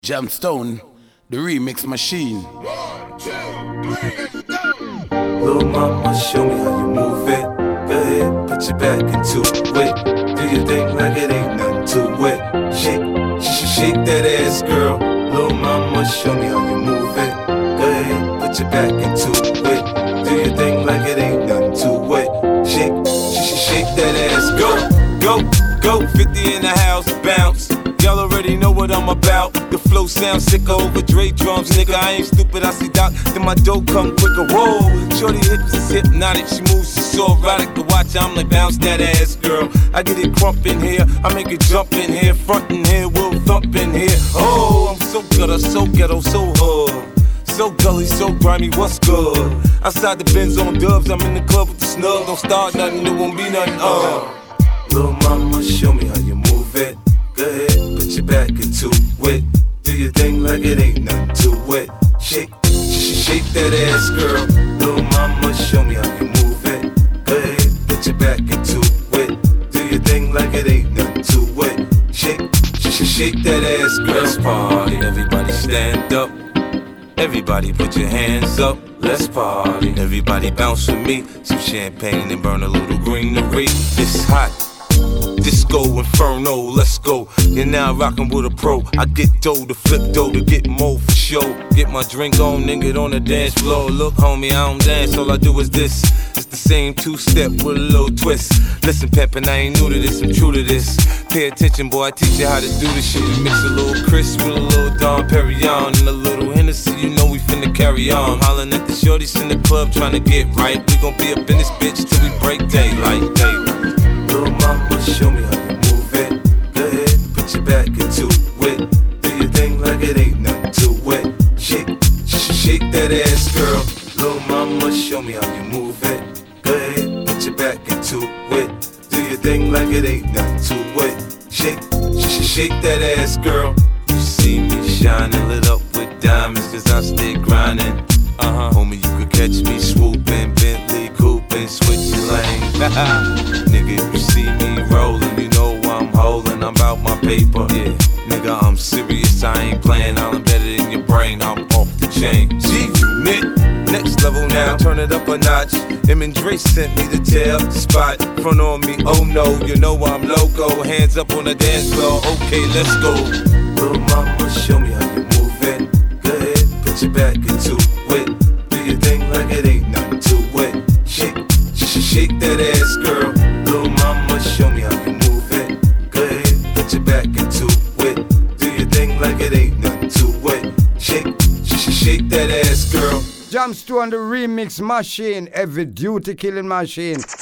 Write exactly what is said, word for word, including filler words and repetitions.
Jamstone, the remix machine. One, two, three, go! Little mama, show me how you move it. Go ahead, put your back into it. Do your thing like it ain't nothing to it. Shake, sh- sh- shake that ass, girl. Little mama, show me how you move it. Go ahead, put your back into it. Do your thing like it ain't nothing to it. Shake, sh- sh- shake that ass, go, go, go. fifty in the house, bounce. Y'all already know what I'm about. The flow sounds sicker over Dre drums, nigga. I ain't stupid, I see Doc, then my dough come quicker. Whoa, shorty hips is hypnotic, she moves, she's so erotic. To watch, I'm like, bounce that ass, girl. I get it crump in here, I make it jump in here, front in here, we'll thump in here. Oh, I'm so ghetto, so ghetto, so hood. So gully, so grimy, what's good? Outside the Benz on dubs, I'm in the club with the snug. Don't start nothing, there won't be nothing, uh. Little mama, show me how you move it. Go ahead, put your back into it. Do your thing like it ain't nothing to it. Shake, sh- shake that ass, girl. Little mama, show me how you move it. Go ahead, put your back into it. Do your thing like it ain't nothing to it. Shake, sh- shake that ass, girl. Let's party, everybody stand up. Everybody put your hands up. Let's party, everybody bounce with me. Some champagne and burn a little greenery. It's hot. Disco Inferno, let's go. You're now rockin' with a pro. I get dough to flip dough to get more for show. Get my drink on, then get on the dance floor. Look, homie, I don't dance, all I do is this. It's the same two-step with a little twist. Listen, Peppin', I ain't new to this, I'm true to this. Pay attention, boy, I teach you how to do this shit. You mix a little Chris with a little Dom Perignon and a little Hennessy, you know we finna carry on. Hollin' at the shorties in the club tryna get right. We gon' be up in this bitch till we break daylight, daylight. Little mama, show me how you move it. Go ahead, put your back into it. Do your thing like it ain't nothing to it. Shake, sh- shake that ass, girl. Little mama, show me how you move it. Go ahead, put your back into it. Do your thing like it ain't nothing to it. Shake, sh- shake that ass, girl. You see me shining, lit up with diamonds, cause I stay grinding. Uh-huh. Homie, you could catch me swooping, Bentley cooping, switching lanes. Nigga, you see me rolling, you know I'm holding, I'm about my paper. Yeah, nigga, I'm serious, I ain't playing, I'm embedded in your brain, I'm off the chain. G-Unit, next level now, turn it up a notch. Em and Dre sent me the tail spot, front on me, oh no, you know I'm loco. Hands up on the dance floor, okay, let's go. Little mama, show me how you move it. Go ahead, put your back into it. Do your thing like it ain't nothing to it. Shake, sh- shake that ass, girl. Little mama, show me how you move it. Go ahead, put your back into it. Do your thing like it ain't nothing to it. Shake, sh- shake that ass, girl. Jamstone, the remix machine, heavy duty killing machine.